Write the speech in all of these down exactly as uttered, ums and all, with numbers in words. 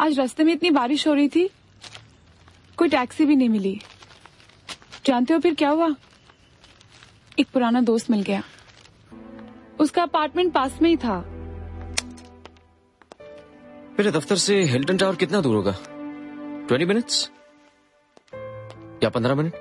आज रास्ते में इतनी बारिश हो रही थी, कोई टैक्सी भी नहीं मिली। जानते हो फिर क्या हुआ? एक पुराना दोस्त मिल गया। उसका अपार्टमेंट पास में ही था। मेरे दफ्तर से हिल्टन टावर कितना दूर होगा? ट्वेंटी मिनट्स या पंद्रह मिनट?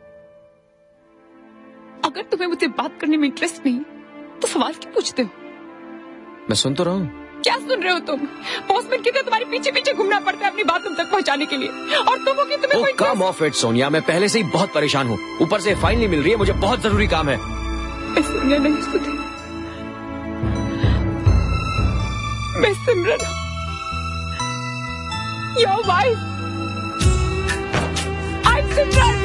अगर तुम्हें मुझसे बात करने में इंटरेस्ट नहीं तो सवाल क्यों पूछते हो? मैं सुन तो रहा हूँ। क्या सुन रहे हो तुम? पोस्टमैन की तरह तुम्हारे पीछे पीछे घूमना पड़ता है अपनी बात तुम तक पहुंचाने के लिए, और तुम हो कि तुम्हें कोई कम ऑफ इट सोनिया, मैं पहले से ही बहुत परेशान हूँ। ऊपर से फाइल नहीं मिल रही है, मुझे बहुत जरूरी काम है। मैं सोनिया नहीं सुनती, मैं सिमरन हूँ, your wife. I am Simran.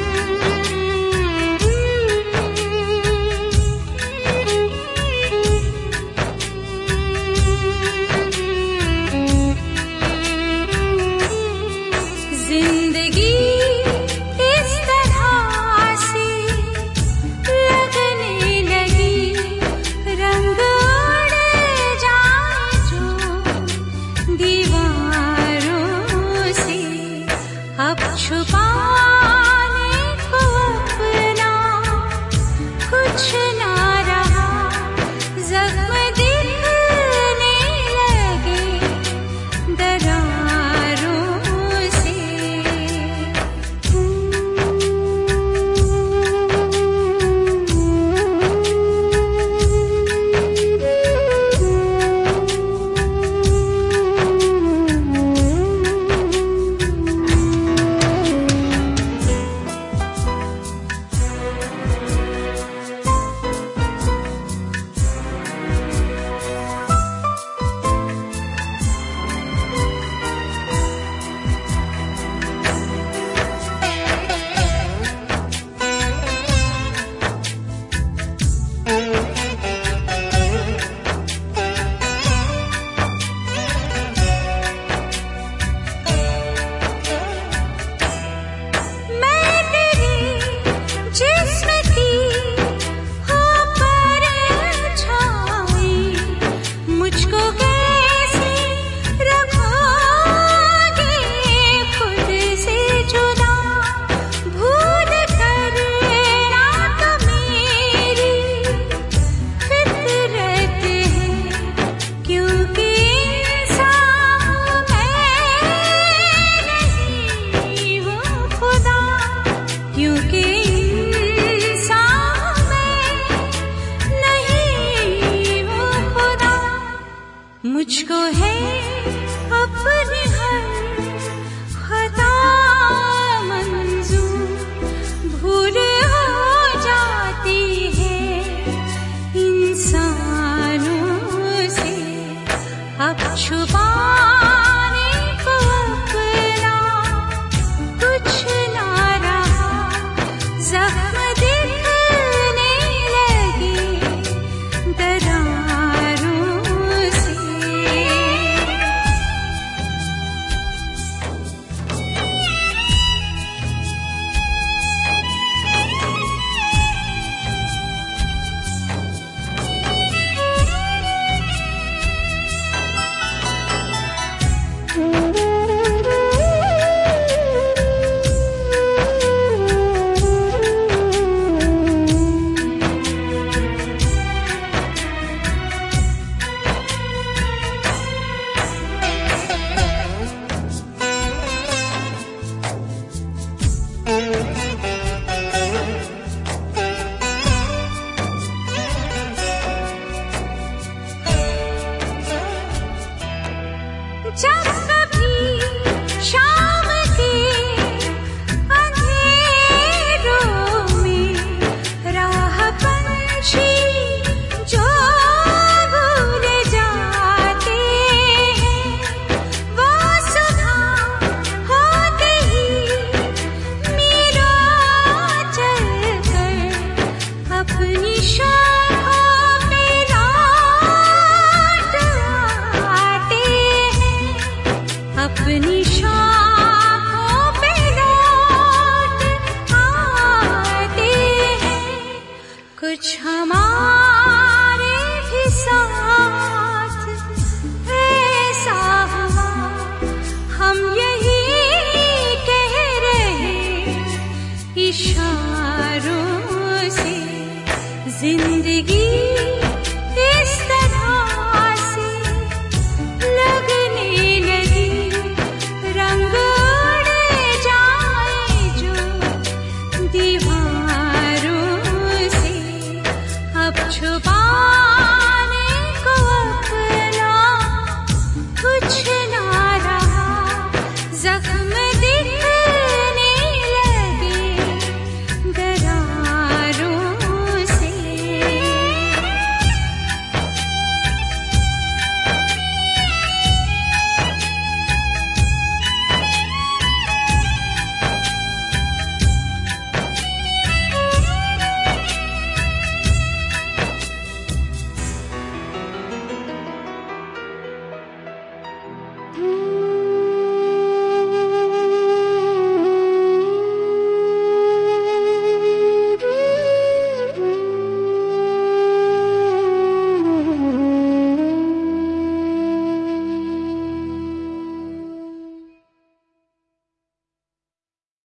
हम जिंदगी